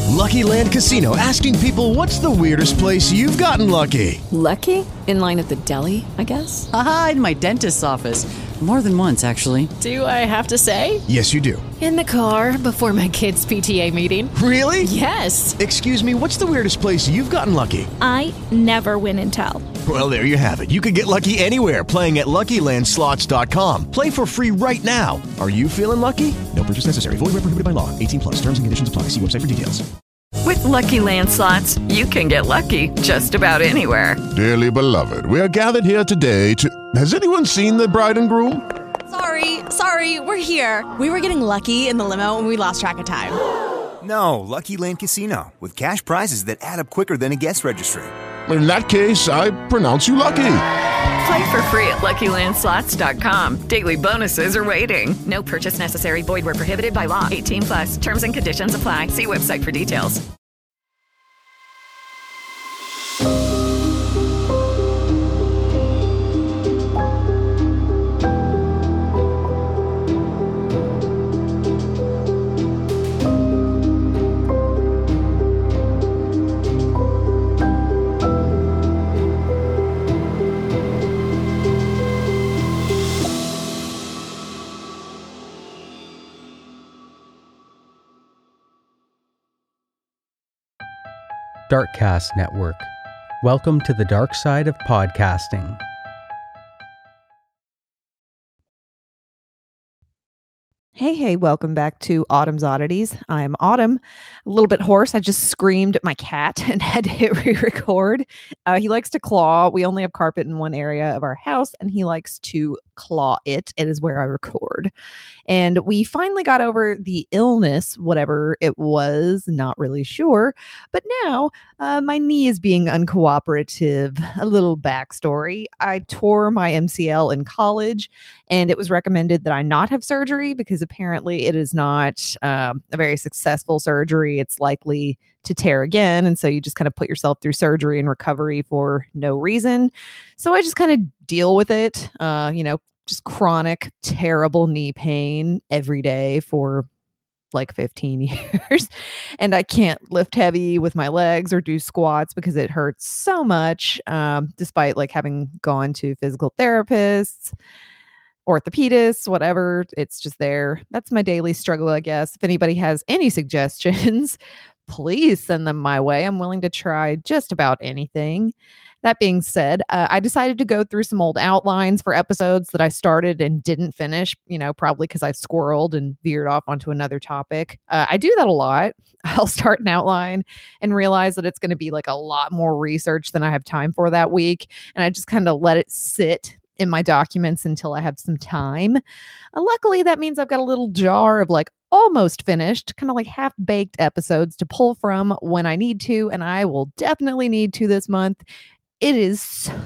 Lucky Land Casino, asking people, what's the weirdest place you've gotten lucky? Lucky? In line at the deli, I guess? Aha, in my dentist's office. More than once, actually. Do I have to say? Yes, you do. In the car before my kids' PTA meeting. Really? Yes. Excuse me, what's the weirdest place you've gotten lucky? I never win and tell. Well, there you have it. You can get lucky anywhere, playing at LuckyLandSlots.com. Play for free right now. Are you feeling lucky? No purchase necessary. Void where prohibited by law. 18 plus. Terms and conditions apply. See website for details. With Lucky Land Slots, you can get lucky just about anywhere. Dearly beloved, we are gathered here today to... Has anyone seen the bride and groom? Sorry, we're here. We were getting lucky in the limo and we lost track of time. No, Lucky Land Casino, with cash prizes that add up quicker than a guest registry. In that case, I pronounce you lucky. Play for free at LuckyLandSlots.com. Daily bonuses are waiting. No purchase necessary. Void where prohibited by law. 18 plus. Terms and conditions apply. See website for details. Darkcast Network. Welcome to the dark side of podcasting. Hey, welcome back to Autumn's Oddities. I'm Autumn, a little bit hoarse. I just screamed at my cat and had to hit re-record. He likes to claw. We only have carpet in one area of our house, and he likes to claw it. It is where I record. And we finally got over the illness, whatever it was, not really sure. But now my knee is being uncooperative. A little backstory. I tore my MCL in college, and it was recommended that I not have surgery because apparently it is not a very successful surgery. It's likely to tear again. And so you just kind of put yourself through surgery and recovery for no reason. So I just kind of deal with it, just chronic, terrible knee pain every day for like 15 years. And I can't lift heavy with my legs or do squats because it hurts so much, despite like having gone to physical therapists, orthopedists, whatever. It's just there. That's my daily struggle, I guess. If anybody has any suggestions, please send them my way. I'm willing to try just about anything. That being said, I decided to go through some old outlines for episodes that I started and didn't finish, probably because I squirreled and veered off onto another topic. I do that a lot. I'll start an outline and realize that it's going to be like a lot more research than I have time for that week. And I just kind of let it sit in my documents until I have some time. Luckily, that means I've got a little jar of like almost finished, kind of like half-baked episodes to pull from when I need to, and I will definitely need to this month. It is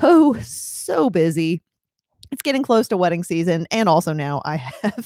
so busy. It's getting close to wedding season, and also now I have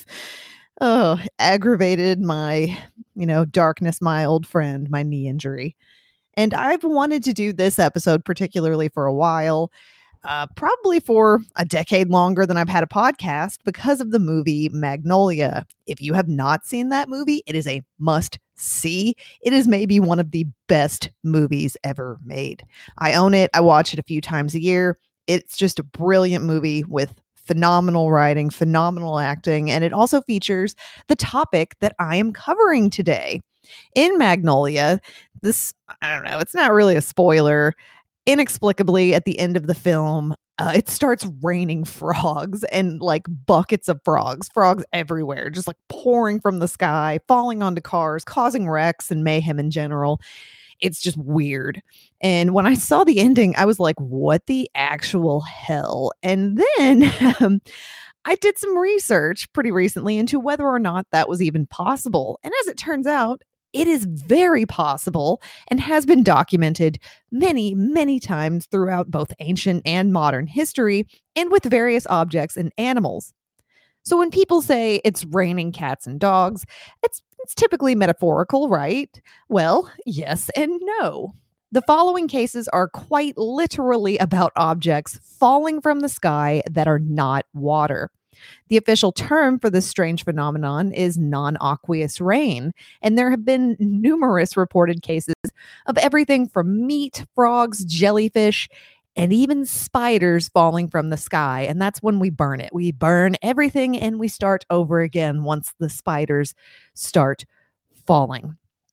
aggravated my, darkness, my old friend, my knee injury. And I've wanted to do this episode particularly for a while. Probably for a decade longer than I've had a podcast because of the movie Magnolia. If you have not seen that movie, it is a must see. It is maybe one of the best movies ever made. I own it. I watch it a few times a year. It's just a brilliant movie with phenomenal writing, phenomenal acting, and it also features the topic that I am covering today. In Magnolia, it's not really a spoiler. Inexplicably, at the end of the film, it starts raining frogs and like buckets of frogs everywhere, just like pouring from the sky, falling onto cars, causing wrecks and mayhem in general. It's just weird. And when I saw the ending, I was like, what the actual hell? And then I did some research pretty recently into whether or not that was even possible. And as it turns out, it is very possible and has been documented many, many times throughout both ancient and modern history and with various objects and animals. So when people say it's raining cats and dogs, it's typically metaphorical, right? Well, yes and no. The following cases are quite literally about objects falling from the sky that are not water. The official term for this strange phenomenon is non-aqueous rain, and there have been numerous reported cases of everything from meat, frogs, jellyfish, and even spiders falling from the sky. And that's when we burn it. We burn everything and we start over again once the spiders start falling.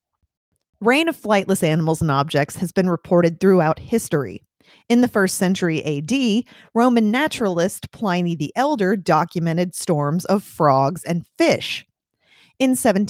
Rain of flightless animals and objects has been reported throughout history. In the 1st century AD, Roman naturalist Pliny the Elder documented storms of frogs and fish. In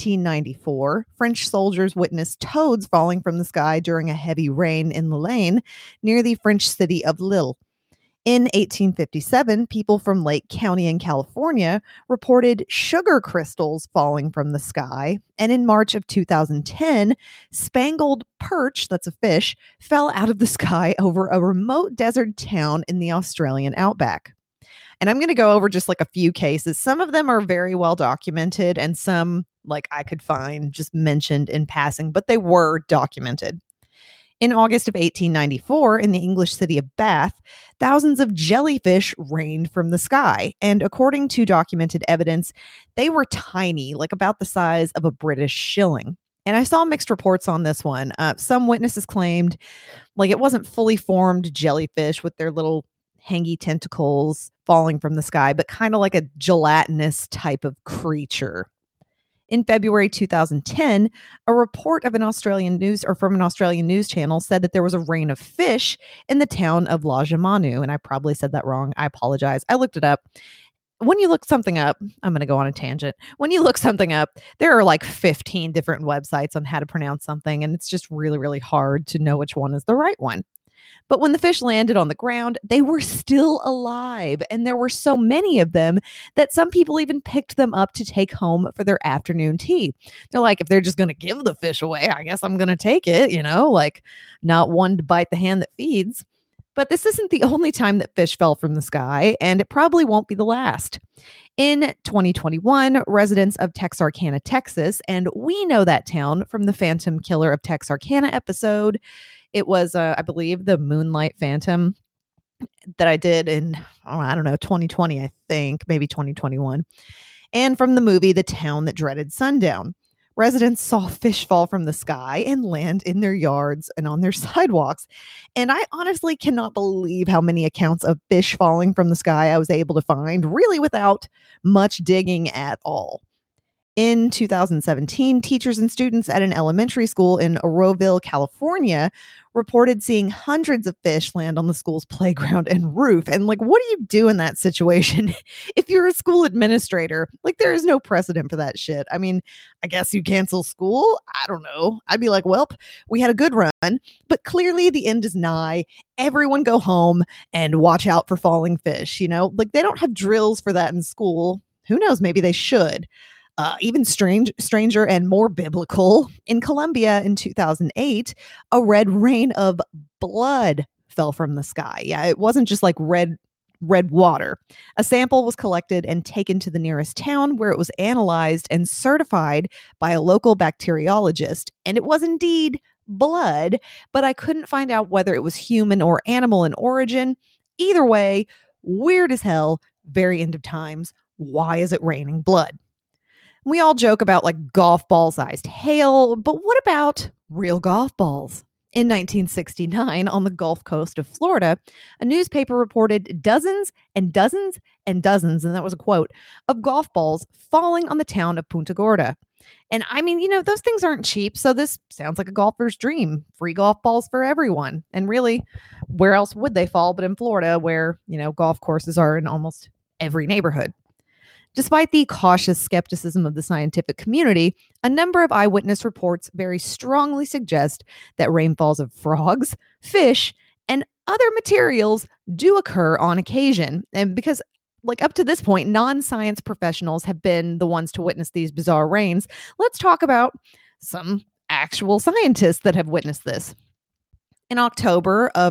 1794, French soldiers witnessed toads falling from the sky during a heavy rain in the Lane near the French city of Lille. In 1857, people from Lake County in California reported sugar crystals falling from the sky. And in March of 2010, spangled perch, that's a fish, fell out of the sky over a remote desert town in the Australian outback. And I'm going to go over just like a few cases. Some of them are very well documented and some like I could find just mentioned in passing, but they were documented. In August of 1894, in the English city of Bath, thousands of jellyfish rained from the sky. And according to documented evidence, they were tiny, like about the size of a British shilling. And I saw mixed reports on this one. Some witnesses claimed like it wasn't fully formed jellyfish with their little hangy tentacles falling from the sky, but kind of like a gelatinous type of creature. In February 2010, a report of from an Australian news channel said that there was a rain of fish in the town of Lajamanu, and I probably said that wrong. I apologize. I looked it up. When you look something up, I'm going to go on a tangent. When you look something up, there are like 15 different websites on how to pronounce something, and it's just really, really hard to know which one is the right one. But when the fish landed on the ground, they were still alive. And there were so many of them that some people even picked them up to take home for their afternoon tea. They're like, if they're just going to give the fish away, I guess I'm going to take it, like not one to bite the hand that feeds. But this isn't the only time that fish fell from the sky, and it probably won't be the last. In 2021, residents of Texarkana, Texas, and we know that town from the Phantom Killer of Texarkana episode. It was, I believe, the Moonlight Phantom that I did in, 2020, I think, maybe 2021. And from the movie The Town That Dreaded Sundown. Residents saw fish fall from the sky and land in their yards and on their sidewalks. And I honestly cannot believe how many accounts of fish falling from the sky I was able to find, really without much digging at all. In 2017, teachers and students at an elementary school in Oroville, California, reported seeing hundreds of fish land on the school's playground and roof. And what do you do in that situation? If you're a school administrator, there is no precedent for that shit. I mean, I guess you cancel school. I don't know. I'd be like, welp, we had a good run, but clearly the end is nigh. Everyone go home and watch out for falling fish. They don't have drills for that in school. Who knows? Maybe they should. Even stranger and more biblical, in Colombia in 2008, a red rain of blood fell from the sky. Yeah, it wasn't just like red water. A sample was collected and taken to the nearest town where it was analyzed and certified by a local bacteriologist. And it was indeed blood, but I couldn't find out whether it was human or animal in origin. Either way, weird as hell, very end of times. Why is it raining blood? We all joke about golf ball sized hail, but what about real golf balls? In 1969, on the Gulf Coast of Florida, a newspaper reported dozens and dozens and dozens, and that was a quote, of golf balls falling on the town of Punta Gorda. And I mean, those things aren't cheap, so this sounds like a golfer's dream. Free golf balls for everyone. And really, where else would they fall but in Florida, where, golf courses are in almost every neighborhood? Despite the cautious skepticism of the scientific community, a number of eyewitness reports very strongly suggest that rainfalls of frogs, fish, and other materials do occur on occasion. And because, up to this point, non-science professionals have been the ones to witness these bizarre rains, let's talk about some actual scientists that have witnessed this. In October of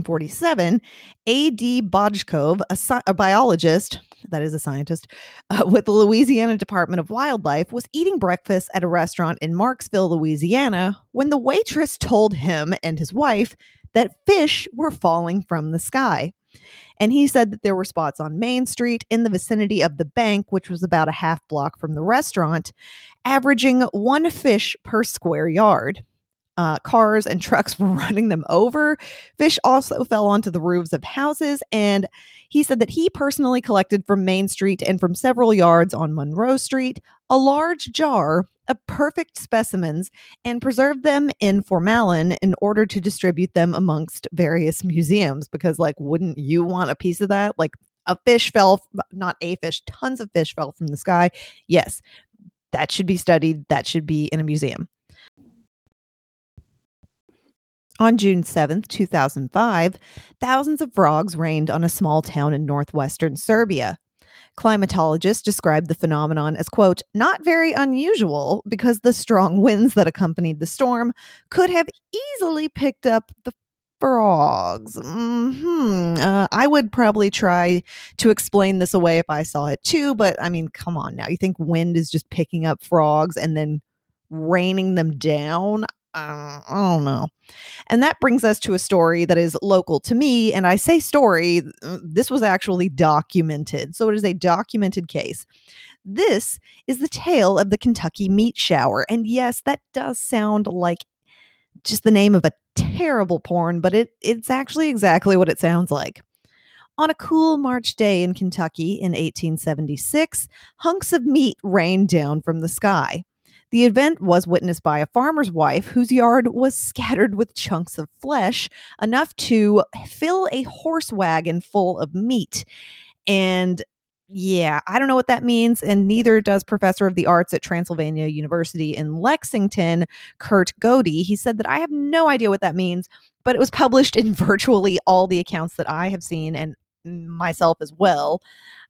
1947, A.D. Bojkov, a biologist, that is a scientist, with the Louisiana Department of Wildlife, was eating breakfast at a restaurant in Marksville, Louisiana, when the waitress told him and his wife that fish were falling from the sky. And he said that there were spots on Main Street in the vicinity of the bank, which was about a half block from the restaurant, averaging 1 fish per square yard. Cars and trucks were running them over. Fish also fell onto the roofs of houses. And he said that he personally collected from Main Street and from several yards on Monroe Street a large jar of perfect specimens and preserved them in formalin in order to distribute them amongst various museums. Because, like, wouldn't you want a piece of that? Like, a fish fell, not a fish, tons of fish fell from the sky. Yes, that should be studied. That should be in a museum. On June 7th, 2005, thousands of frogs rained on a small town in northwestern Serbia. Climatologists described the phenomenon as, quote, not very unusual because the strong winds that accompanied the storm could have easily picked up the frogs. I would probably try to explain this away if I saw it too, but I mean, come on now. You think wind is just picking up frogs and then raining them down? I don't know. And that brings us to a story that is local to me. And I say story, this was actually documented. So it is a documented case. This is the tale of the Kentucky meat shower. And yes, that does sound like just the name of a terrible porn, but it's actually exactly what it sounds like. On a cool March day in Kentucky in 1876, hunks of meat rained down from the sky. The event was witnessed by a farmer's wife whose yard was scattered with chunks of flesh, enough to fill a horse wagon full of meat. And yeah, I don't know what that means, and neither does Professor of the Arts at Transylvania University in Lexington, Kurt Godey. He said that I have no idea what that means, but it was published in virtually all the accounts that I have seen, and myself as well.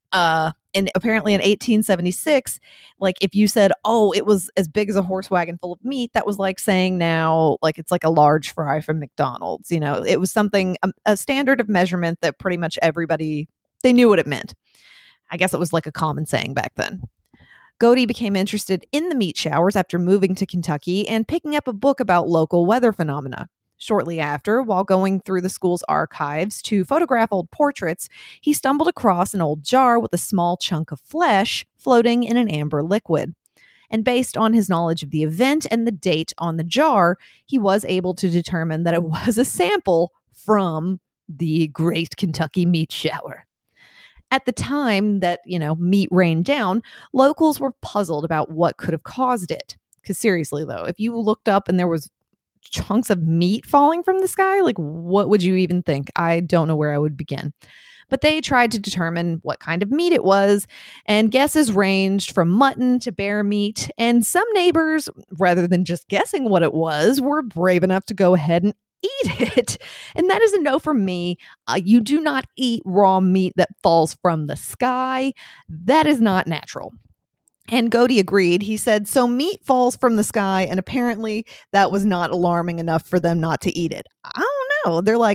And apparently in 1876, like if you said, oh, it was as big as a horse wagon full of meat, that was like saying now, like it's like a large fry from McDonald's. You know, it was something, a standard of measurement that pretty much everybody, they knew what it meant. I guess it was like a common saying back then. Godey became interested in the meat showers after moving to Kentucky and picking up a book about local weather phenomena. Shortly after, while going through the school's archives to photograph old portraits, he stumbled across an old jar with a small chunk of flesh floating in an amber liquid. And based on his knowledge of the event and the date on the jar, he was able to determine that it was a sample from the Great Kentucky Meat Shower. At the time that, meat rained down, locals were puzzled about what could have caused it. Because seriously, though, if you looked up and there was chunks of meat falling from the sky, like what would you even think? I don't know where I would begin. But they tried to determine what kind of meat it was, and guesses ranged from mutton to bear meat. And some neighbors, rather than just guessing what it was, were brave enough to go ahead and eat it. And that is a no from me. You do not eat raw meat that falls from the sky. That is not natural. And Godey agreed. He said, so meat falls from the sky, and apparently that was not alarming enough for them not to eat it. I don't know. They're like,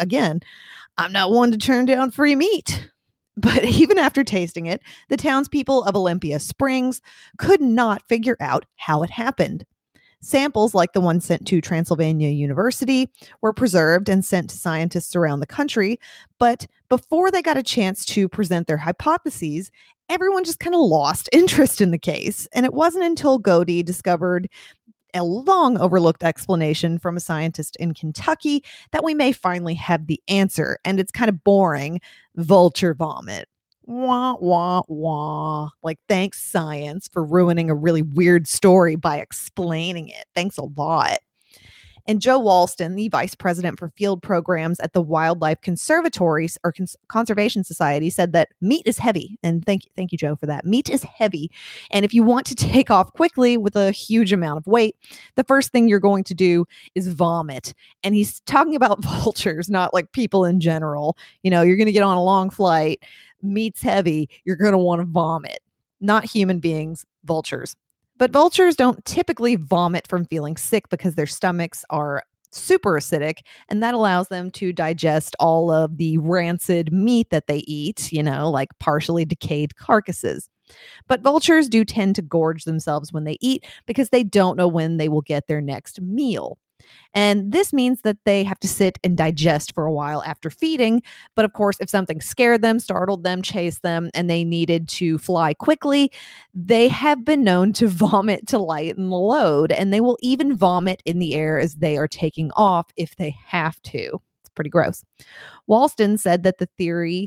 I'm not one to turn down free meat. But even after tasting it, the townspeople of Olympia Springs could not figure out how it happened. Samples like the one sent to Transylvania University were preserved and sent to scientists around the country. But before they got a chance to present their hypotheses, everyone just kind of lost interest in the case. And it wasn't until Godey discovered a long overlooked explanation from a scientist in Kentucky that we may finally have the answer. And it's kind of boring. Vulture vomit. Wah, wah, wah. Like, thanks, science, for ruining a really weird story by explaining it. Thanks a lot. And Joe Walston, the vice president for field programs at the Wildlife Conservatories or Conservation Society, said that meat is heavy. And thank you, Joe, for that. Meat is heavy. And if you want to take off quickly with a huge amount of weight, the first thing you're going to do is vomit. And he's talking about vultures, not like people in general. You're going to get on a long flight. Meat's heavy. You're going to want to vomit. Not human beings, vultures. But vultures don't typically vomit from feeling sick because their stomachs are super acidic, and that allows them to digest all of the rancid meat that they eat, like partially decayed carcasses. But vultures do tend to gorge themselves when they eat because they don't know when they will get their next meal. And this means that they have to sit and digest for a while after feeding. But of course, if something scared them, startled them, chased them, and they needed to fly quickly, they have been known to vomit to lighten the load. And they will even vomit in the air as they are taking off if they have to. It's pretty gross. Walston said that a theory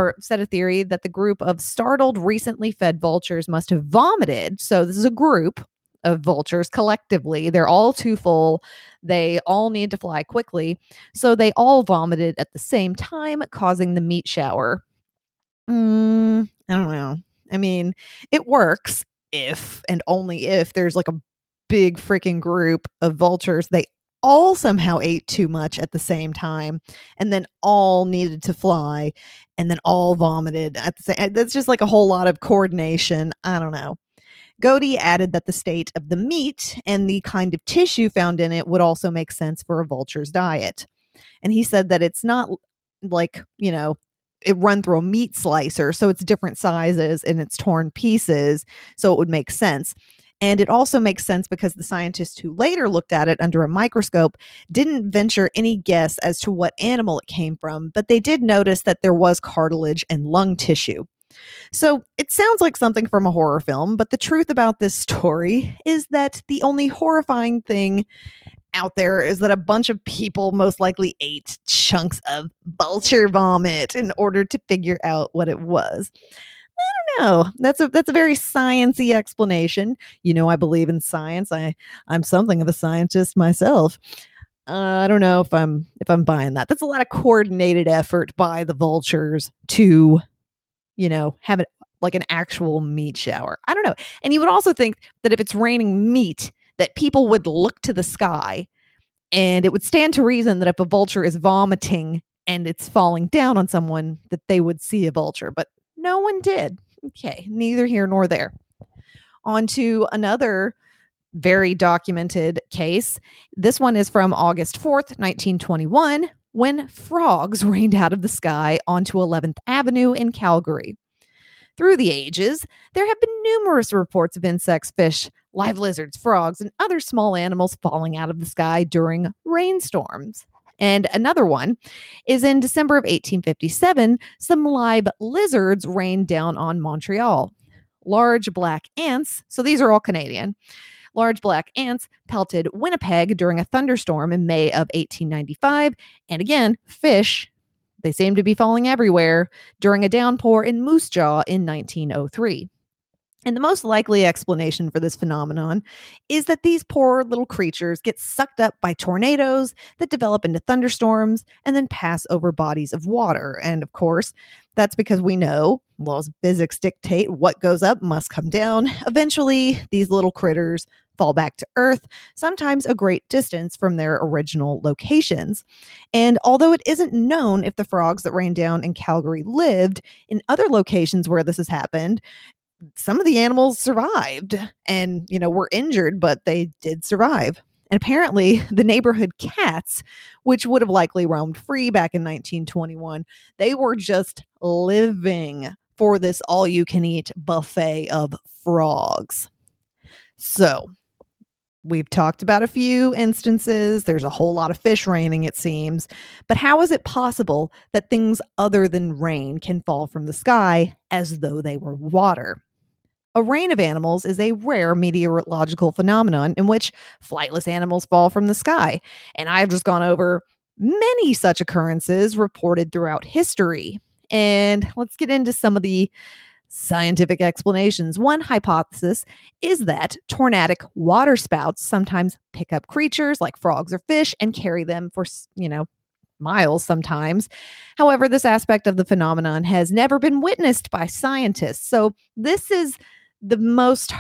that the group of startled, recently fed vultures must have vomited. So this is a group of vultures collectively. They're all too full. They all need to fly quickly. So they all vomited at the same time, causing the meat shower. I don't know. I mean, it works if and only if there's like a big freaking group of vultures. They all somehow ate too much at the same time and then all needed to fly and then all vomited at the same. That's just like a whole lot of coordination. I don't know. Godey added that the state of the meat and the kind of tissue found in it would also make sense for a vulture's diet. And he said that it's not like, it run through a meat slicer, so it's different sizes and it's torn pieces, so it would make sense. And it also makes sense because the scientists who later looked at it under a microscope didn't venture any guess as to what animal it came from, but they did notice that there was cartilage and lung tissue. So it sounds like something from a horror film, but the truth about this story is that the only horrifying thing out there is that a bunch of people most likely ate chunks of vulture vomit in order to figure out what it was. I don't know. That's a very sciencey explanation. I believe in science. I'm something of a scientist myself. I don't know if I'm buying that. That's a lot of coordinated effort by the vultures to have it like an actual meat shower. I don't know. And you would also think that if it's raining meat, that people would look to the sky, and it would stand to reason that if a vulture is vomiting and it's falling down on someone, that they would see a vulture, but no one did. Okay, neither here nor there. On to another very documented case. This one is from August 4th, 1921, when frogs rained out of the sky onto 11th Avenue in Calgary. Through the ages, there have been numerous reports of insects, fish, live lizards, frogs, and other small animals falling out of the sky during rainstorms. And another one is in December of 1857, some live lizards rained down on Montreal. Large black ants, so these are all Canadian, large black ants pelted Winnipeg during a thunderstorm in May of 1895. And again, fish, they seem to be falling everywhere during a downpour in Moose Jaw in 1903. And the most likely explanation for this phenomenon is that these poor little creatures get sucked up by tornadoes that develop into thunderstorms and then pass over bodies of water. And of course, that's because we know laws of physics dictate what goes up must come down. Eventually, these little critters fall back to Earth, sometimes a great distance from their original locations. And although it isn't known if the frogs that rained down in Calgary lived in other locations where this has happened, some of the animals survived and, were injured, but they did survive. And apparently the neighborhood cats, which would have likely roamed free back in 1921, they were just living for this all-you-can-eat buffet of frogs. So we've talked about a few instances. There's a whole lot of fish raining, it seems. But how is it possible that things other than rain can fall from the sky as though they were water? A rain of animals is a rare meteorological phenomenon in which flightless animals fall from the sky. And I've just gone over many such occurrences reported throughout history. And let's get into some of the scientific explanations. One hypothesis is that tornadic waterspouts sometimes pick up creatures like frogs or fish and carry them for, miles sometimes. However, this aspect of the phenomenon has never been witnessed by scientists. So this is the most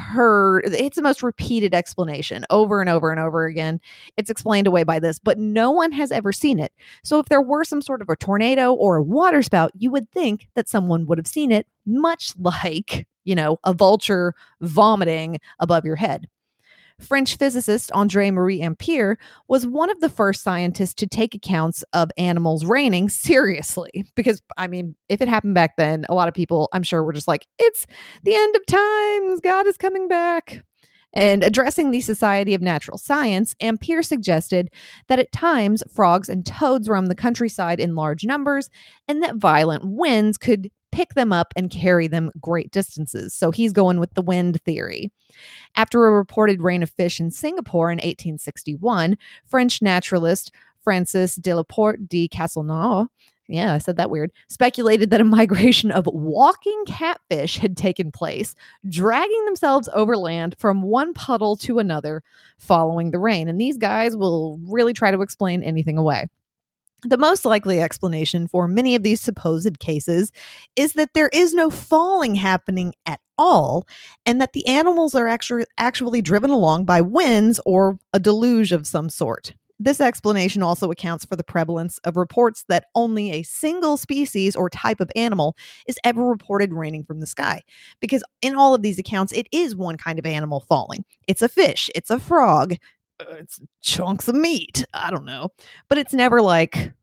repeated explanation over and over and over again. It's explained away by this, but no one has ever seen it. So if there were some sort of a tornado or a waterspout, you would think that someone would have seen it, much like, a vulture vomiting above your head. French physicist André-Marie Ampère was one of the first scientists to take accounts of animals raining seriously. Because, if it happened back then, a lot of people, I'm sure, were just like, it's the end of times. God is coming back. And addressing the Society of Natural Science, Ampere suggested that at times frogs and toads roam the countryside in large numbers and that violent winds could pick them up and carry them great distances. So he's going with the wind theory. After a reported rain of fish in Singapore in 1861, French naturalist Francis de la Porte de Castelnau, yeah, I said that weird, speculated that a migration of walking catfish had taken place, dragging themselves overland from one puddle to another following the rain. And these guys will really try to explain anything away. The most likely explanation for many of these supposed cases is that there is no falling happening at all, and that the animals are actually driven along by winds or a deluge of some sort. This explanation also accounts for the prevalence of reports that only a single species or type of animal is ever reported raining from the sky. Because in all of these accounts, it is one kind of animal falling. It's a fish, it's a frog, it's chunks of meat. I don't know. But it's never like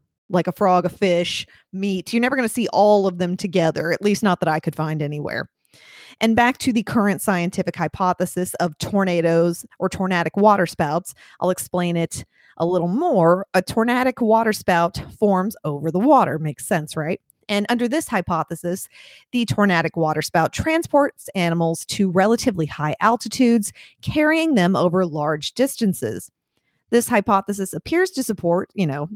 a frog, a fish, meat. You're never going to see all of them together, at least not that I could find anywhere. And back to the current scientific hypothesis of tornadoes or tornadic waterspouts, I'll explain it a little more. A tornadic waterspout forms over the water. Makes sense, right? And under this hypothesis, the tornadic waterspout transports animals to relatively high altitudes, carrying them over large distances. This hypothesis appears to support,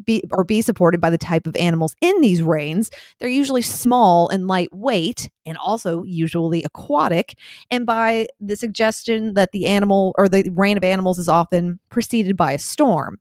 be supported by the type of animals in these rains. They're usually small and lightweight and also usually aquatic, and by the suggestion that the animal or the rain of animals is often preceded by a storm.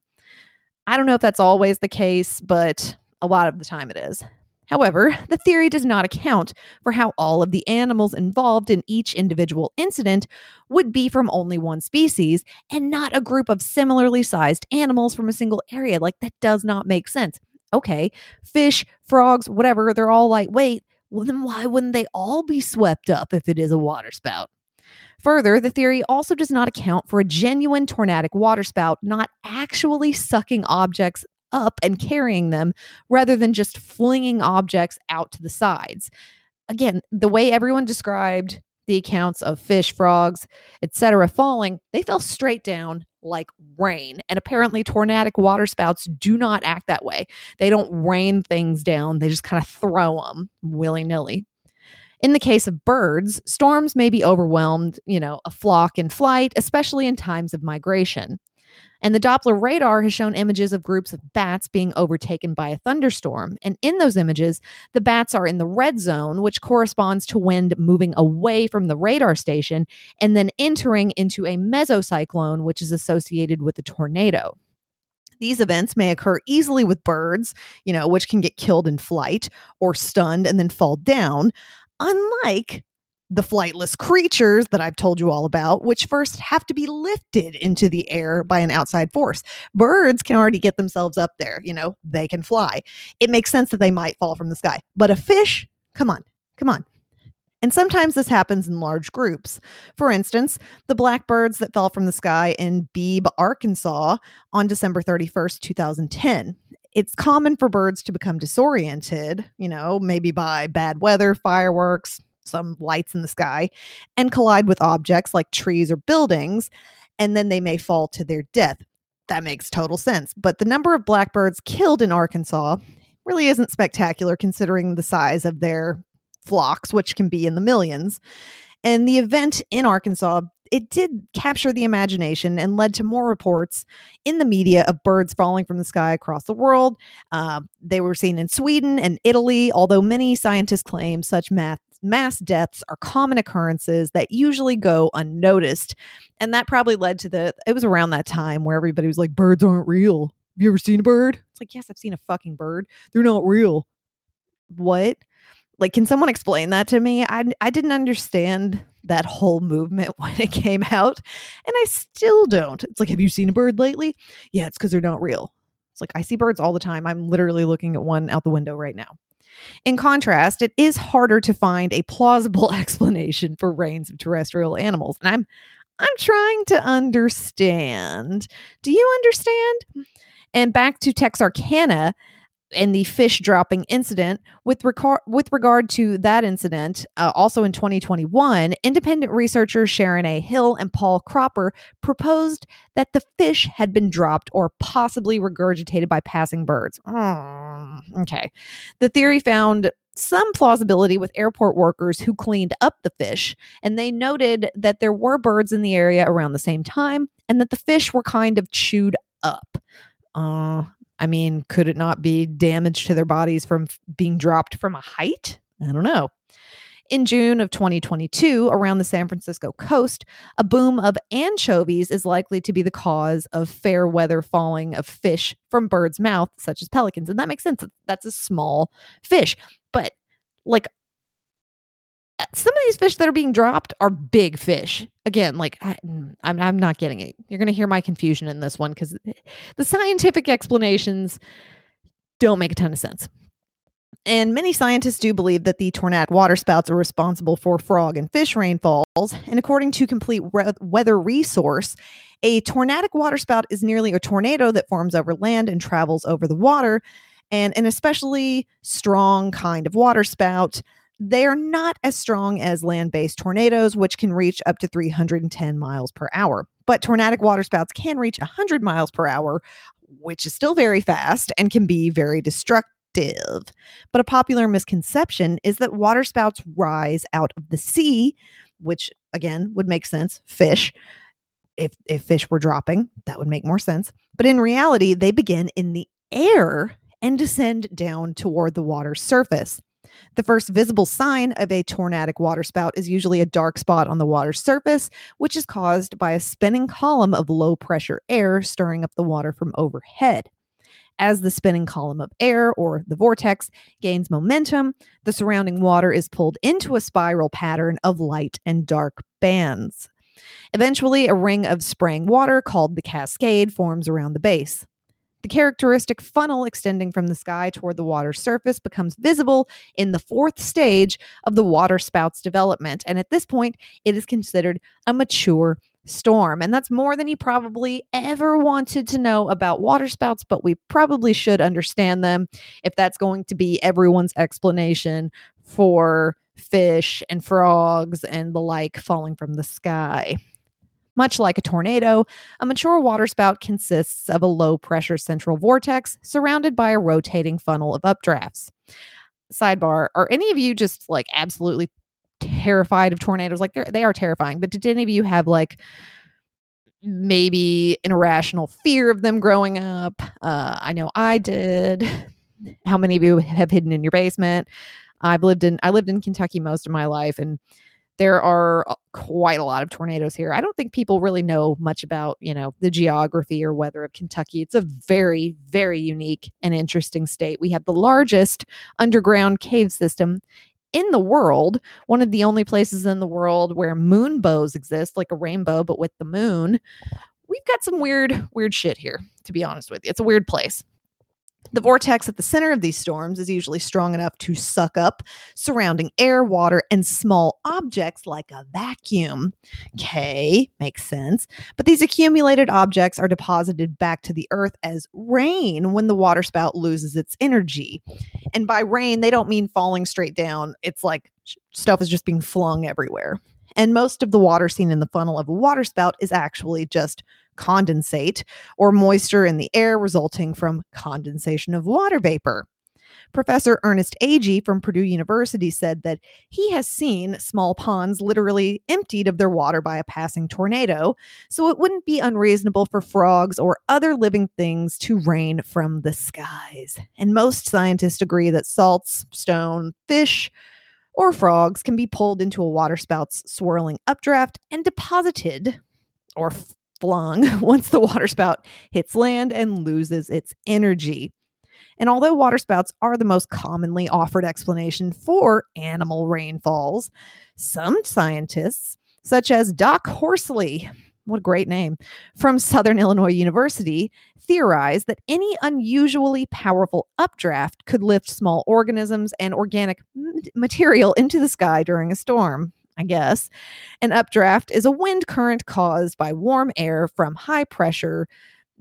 I don't know if that's always the case, but a lot of the time it is. However, the theory does not account for how all of the animals involved in each individual incident would be from only one species and not a group of similarly sized animals from a single area. Like, that does not make sense. Okay, fish, frogs, whatever, they're all lightweight. Well, then why wouldn't they all be swept up if it is a waterspout? Further, the theory also does not account for a genuine tornadic waterspout not actually sucking objects up and carrying them rather than just flinging objects out to the sides. Again, the way everyone described the accounts of fish, frogs, etc. falling, they fell straight down like rain. And apparently tornadic waterspouts do not act that way. They don't rain things down. They just kind of throw them willy-nilly. In the case of birds, storms may be overwhelmed, a flock in flight, especially in times of migration. And the Doppler radar has shown images of groups of bats being overtaken by a thunderstorm. And in those images, the bats are in the red zone, which corresponds to wind moving away from the radar station and then entering into a mesocyclone, which is associated with a tornado. These events may occur easily with birds, which can get killed in flight or stunned and then fall down, unlike the flightless creatures that I've told you all about, which first have to be lifted into the air by an outside force. Birds can already get themselves up there, they can fly. It makes sense that they might fall from the sky. But a fish, come on. And sometimes this happens in large groups. For instance, the blackbirds that fell from the sky in Beebe, Arkansas on December 31st, 2010. It's common for birds to become disoriented, maybe by bad weather, fireworks, some lights in the sky, and collide with objects like trees or buildings, and then they may fall to their death. That makes total sense. But the number of blackbirds killed in Arkansas really isn't spectacular considering the size of their flocks, which can be in the millions. And the event in Arkansas, it did capture the imagination and led to more reports in the media of birds falling from the sky across the world. They were seen in Sweden and Italy, although many scientists claim such mass deaths are common occurrences that usually go unnoticed. And that probably led to it was around that time where everybody was like, birds aren't real. Have you ever seen a bird? It's like, yes, I've seen a fucking bird. They're not real. What? Like, can someone explain that to me? I didn't understand that whole movement when it came out, and I still don't. It's like, have you seen a bird lately? Yeah, it's because they're not real. It's like, I see birds all the time. I'm literally looking at one out the window right now. In contrast, it is harder to find a plausible explanation for rains of terrestrial animals. And I'm trying to understand. Do you understand? And back to Texarkana, and the fish dropping incident. With regard to that incident, also in 2021, independent researchers Sharon A. Hill and Paul Cropper proposed that the fish had been dropped or possibly regurgitated by passing birds. Okay. The theory found some plausibility with airport workers who cleaned up the fish, and they noted that there were birds in the area around the same time and that the fish were kind of chewed up. I mean, could it not be damage to their bodies from being dropped from a height? I don't know. In June of 2022, around the San Francisco coast, a boom of anchovies is likely to be the cause of fair weather falling of fish from birds' mouth, such as pelicans. And that makes sense. That's a small fish. But like some of these fish that are being dropped are big fish. Again, like I'm not getting it. You're going to hear my confusion in this one because the scientific explanations don't make a ton of sense. And many scientists do believe that the tornadic waterspouts are responsible for frog and fish rainfalls. And according to Complete Weather Resource, a tornadic waterspout is nearly a tornado that forms over land and travels over the water. And an especially strong kind of waterspout. They are not as strong as land-based tornadoes, which can reach up to 310 miles per hour. But tornadic waterspouts can reach 100 miles per hour, which is still very fast and can be very destructive. But a popular misconception is that waterspouts rise out of the sea, which again would make sense. Fish. If fish were dropping, that would make more sense. But in reality, they begin in the air and descend down toward the water's surface. The first visible sign of a tornadic waterspout is usually a dark spot on the water's surface, which is caused by a spinning column of low-pressure air stirring up the water from overhead. As the spinning column of air, or the vortex, gains momentum, the surrounding water is pulled into a spiral pattern of light and dark bands. Eventually, a ring of spraying water called the cascade forms around the base. The characteristic funnel extending from the sky toward the water's surface becomes visible in the fourth stage of the waterspout's development. And at this point, it is considered a mature storm. And that's more than you probably ever wanted to know about waterspouts, but we probably should understand them if that's going to be everyone's explanation for fish and frogs and the like falling from the sky. Much like a tornado, a mature waterspout consists of a low-pressure central vortex surrounded by a rotating funnel of updrafts. Sidebar, are any of you just like absolutely terrified of tornadoes? Like they are terrifying, but did any of you have like maybe an irrational fear of them growing up? I know I did. How many of you have hidden in your basement? I lived in Kentucky most of my life, and there are quite a lot of tornadoes here. I don't think people really know much about, the geography or weather of Kentucky. It's a very, very unique and interesting state. We have the largest underground cave system in the world, one of the only places in the world where moon bows exist, like a rainbow, but with the moon. We've got some weird shit here, to be honest with you. It's a weird place. The vortex at the center of these storms is usually strong enough to suck up surrounding air, water, and small objects like a vacuum. Okay, makes sense. But these accumulated objects are deposited back to the earth as rain when the waterspout loses its energy. And by rain, they don't mean falling straight down. It's like stuff is just being flung everywhere. And most of the water seen in the funnel of a waterspout is actually just condensate, or moisture in the air resulting from condensation of water vapor. Professor Ernest Agee from Purdue University said that he has seen small ponds literally emptied of their water by a passing tornado, so it wouldn't be unreasonable for frogs or other living things to rain from the skies. And most scientists agree that salts, stone, fish, or frogs can be pulled into a waterspout's swirling updraft and deposited or flung once the waterspout hits land and loses its energy. And although waterspouts are the most commonly offered explanation for animal rainfalls, some scientists, such as Doc Horsley, what a great name, from Southern Illinois University, theorize that any unusually powerful updraft could lift small organisms and organic material into the sky during a storm. I guess. An updraft is a wind current caused by warm air from high pressure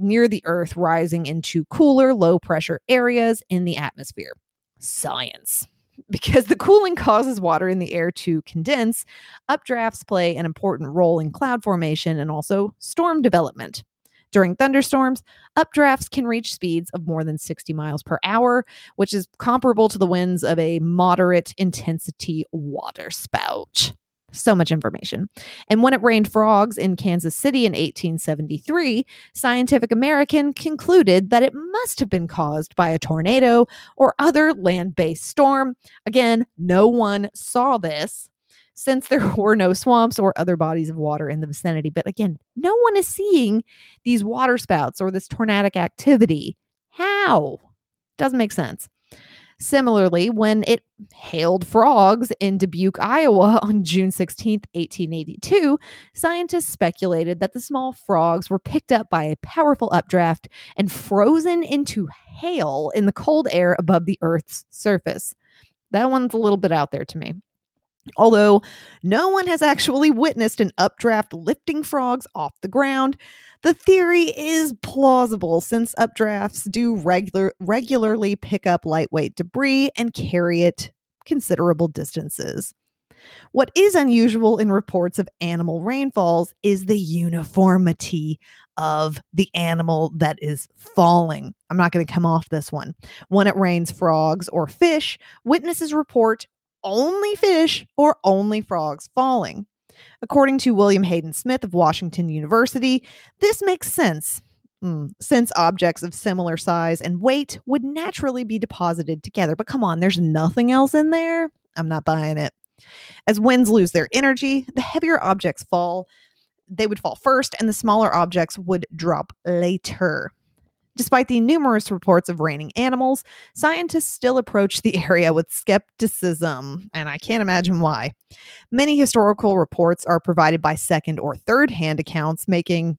near the Earth rising into cooler, low pressure areas in the atmosphere. Science. Because the cooling causes water in the air to condense, updrafts play an important role in cloud formation and also storm development. During thunderstorms, updrafts can reach speeds of more than 60 miles per hour, which is comparable to the winds of a moderate intensity waterspout. So much information. And when it rained frogs in Kansas City in 1873, Scientific American concluded that it must have been caused by a tornado or other land-based storm. Again, no one saw this since there were no swamps or other bodies of water in the vicinity. But again, no one is seeing these water spouts or this tornadic activity. How? Doesn't make sense. Similarly, when it hailed frogs in Dubuque, Iowa on June 16th, 1882, scientists speculated that the small frogs were picked up by a powerful updraft and frozen into hail in the cold air above the Earth's surface. That one's a little bit out there to me. Although no one has actually witnessed an updraft lifting frogs off the ground, the theory is plausible since updrafts do regularly pick up lightweight debris and carry it considerable distances. What is unusual in reports of animal rainfalls is the uniformity of the animal that is falling. I'm not going to come off this one. When it rains frogs or fish, witnesses report only fish or only frogs falling. According to William Hayden Smith of Washington University, this makes sense since objects of similar size and weight would naturally be deposited together. But come on, there's nothing else in there? I'm not buying it. As winds lose their energy, the heavier objects fall. They would fall first, and the smaller objects would drop later. Despite the numerous reports of raining animals, scientists still approach the area with skepticism, and I can't imagine why. Many historical reports are provided by second or third hand accounts, making,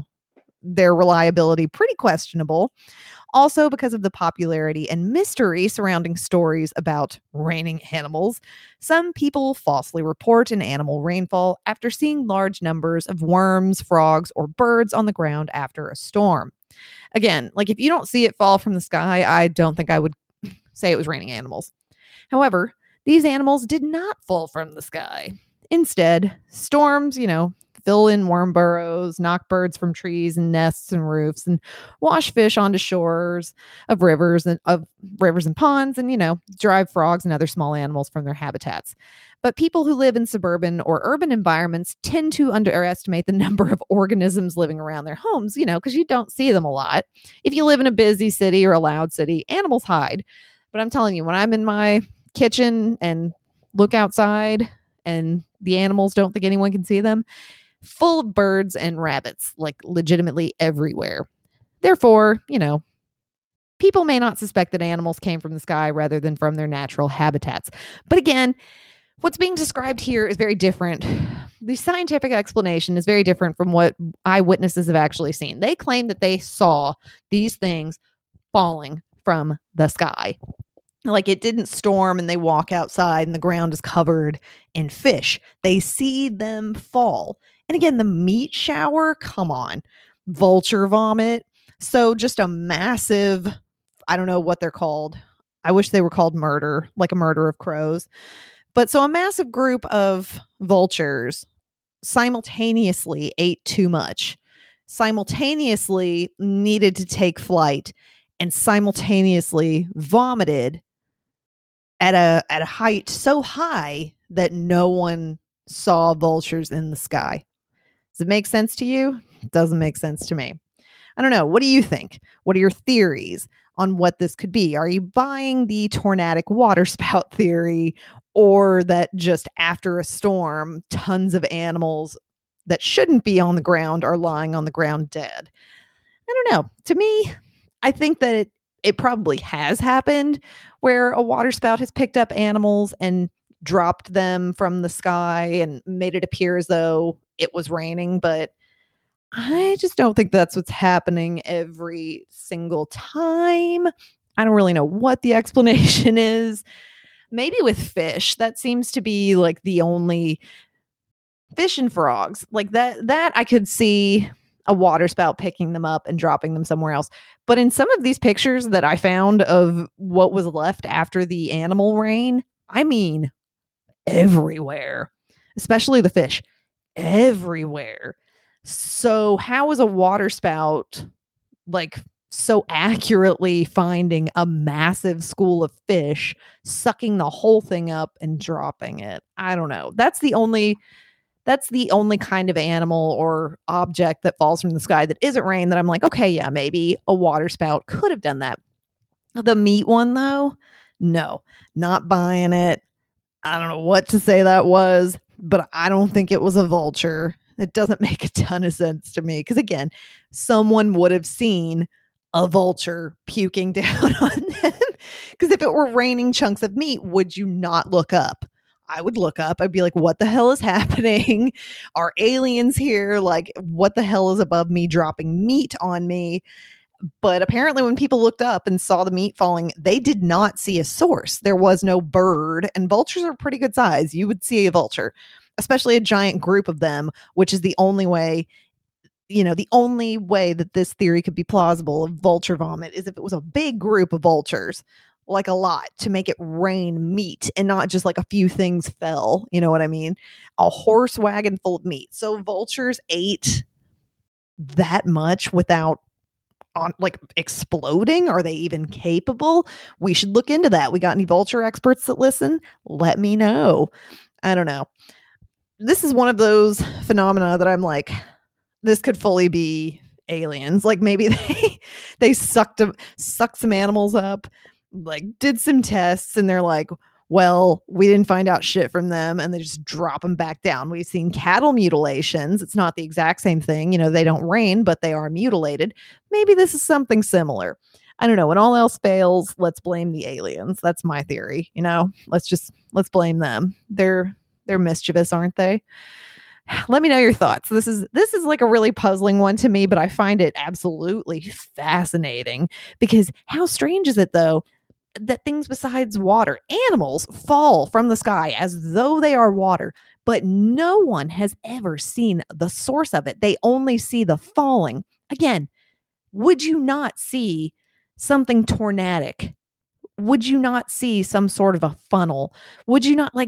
their reliability pretty questionable. Also, because of the popularity and mystery surrounding stories about raining animals, some people falsely report an animal rainfall after seeing large numbers of worms, frogs, or birds on the ground after a storm. Again, if you don't see it fall from the sky, I don't think I would say it was raining animals. However, these animals did not fall from the sky. Instead, storms, fill in worm burrows, knock birds from trees and nests and roofs, and wash fish onto shores of rivers and ponds, and drive frogs and other small animals from their habitats. But people who live in suburban or urban environments tend to underestimate the number of organisms living around their homes, because you don't see them a lot. If you live in a busy city or a loud city, animals hide. But I'm telling you, when I'm in my kitchen and look outside and the animals don't think anyone can see them, full of birds and rabbits, legitimately everywhere. Therefore, people may not suspect that animals came from the sky rather than from their natural habitats. But again, what's being described here is very different. The scientific explanation is very different from what eyewitnesses have actually seen. They claim that they saw these things falling from the sky. It didn't storm and they walk outside and the ground is covered in fish. They see them fall. And again, the meat shower, come on, vulture vomit. So just a massive, I don't know what they're called. I wish they were called murder, like a murder of crows. But so a massive group of vultures simultaneously ate too much, simultaneously needed to take flight, and simultaneously vomited at a height so high that no one saw vultures in the sky. Does it make sense to you? It doesn't make sense to me. I don't know. What do you think? What are your theories on what this could be? Are you buying the tornadic waterspout theory, or that just after a storm, tons of animals that shouldn't be on the ground are lying on the ground dead? I don't know. To me, I think that it probably has happened where a waterspout has picked up animals and dropped them from the sky and made it appear as though it was raining, but I just don't think that's what's happening every single time. I don't really know what the explanation is. Maybe with fish, that seems to be the only fish and frogs. That I could see a water spout picking them up and dropping them somewhere else. But in some of these pictures that I found of what was left after the animal rain, I mean, everywhere, especially the fish, everywhere. So how is a water spout like so accurately finding a massive school of fish, sucking the whole thing up and dropping it? I don't know. That's the only kind of animal or object that falls from the sky that isn't rain that I'm like, okay, yeah, maybe a water spout could have done that. The meat one, though, no, not buying it. I don't know what to say that was, but I don't think it was a vulture. It doesn't make a ton of sense to me because, again, someone would have seen a vulture puking down on them. Because if it were raining chunks of meat, would you not look up? I would look up. I'd be like, what the hell is happening? Are aliens here? Like, what the hell is above me dropping meat on me? But apparently when people looked up and saw the meat falling, they did not see a source. There was no bird, and vultures are pretty good size. You would see a vulture, especially a giant group of them, which is the only way, the only way that this theory could be plausible of vulture vomit is if it was a big group of vultures, like a lot, to make it rain meat and not just like a few things fell. You know what I mean? A horse wagon full of meat. So vultures ate that much without exploding? Are they even capable? We should look into that. We got any vulture experts that listen? Let me know. I don't know. This is one of those phenomena that I'm like, this could fully be aliens. Like maybe they sucked some animals up, like did some tests, and they're like, well, we didn't find out shit from them, and they just drop them back down. We've seen cattle mutilations. It's not the exact same thing. They don't rain, but they are mutilated. Maybe this is something similar. I don't know. When all else fails, let's blame the aliens. That's my theory. Let's blame them. They're mischievous, aren't they? Let me know your thoughts. This is like a really puzzling one to me, but I find it absolutely fascinating because how strange is it though that things besides water, animals, fall from the sky as though they are water, but no one has ever seen the source of it. They only see the falling. Again, would you not see something tornadic? Would you not see some sort of a funnel? Would you not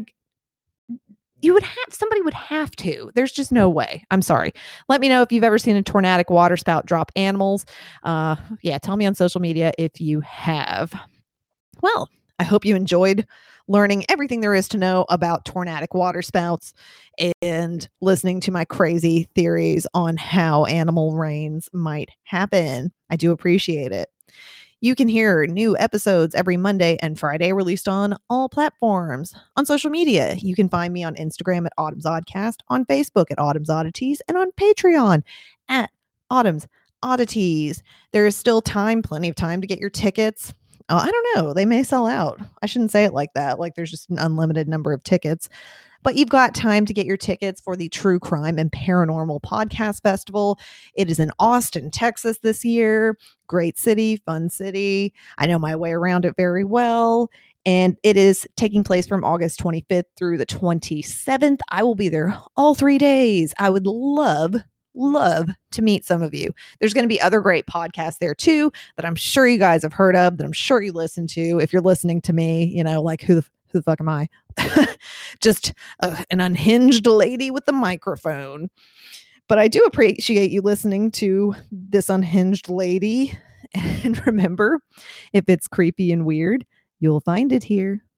somebody would have to. There's just no way. I'm sorry. Let me know if you've ever seen a tornadic water spout drop animals. Tell me on social media if you have. Well, I hope you enjoyed learning everything there is to know about tornadic water spouts and listening to my crazy theories on how animal rains might happen. I do appreciate it. You can hear new episodes every Monday and Friday released on all platforms. On social media, you can find me on Instagram at Autumn's Oddcast, on Facebook at Autumn's Oddities, and on Patreon at Autumn's Oddities. There is still plenty of time to get your tickets. I don't know. They may sell out. I shouldn't say it like that. Like there's just an unlimited number of tickets. But you've got time to get your tickets for the True Crime and Paranormal Podcast Festival. It is in Austin, Texas this year. Great city, fun city. I know my way around it very well. And it is taking place from August 25th through the 27th. I will be there all 3 days. I would love to meet some of you. There's going to be other great podcasts there too that I'm sure you guys have heard of, that I'm sure you listen to. If you're listening to me, like who the fuck am I? Just an unhinged lady with a microphone. But I do appreciate you listening to this unhinged lady. And remember, if it's creepy and weird, you'll find it here.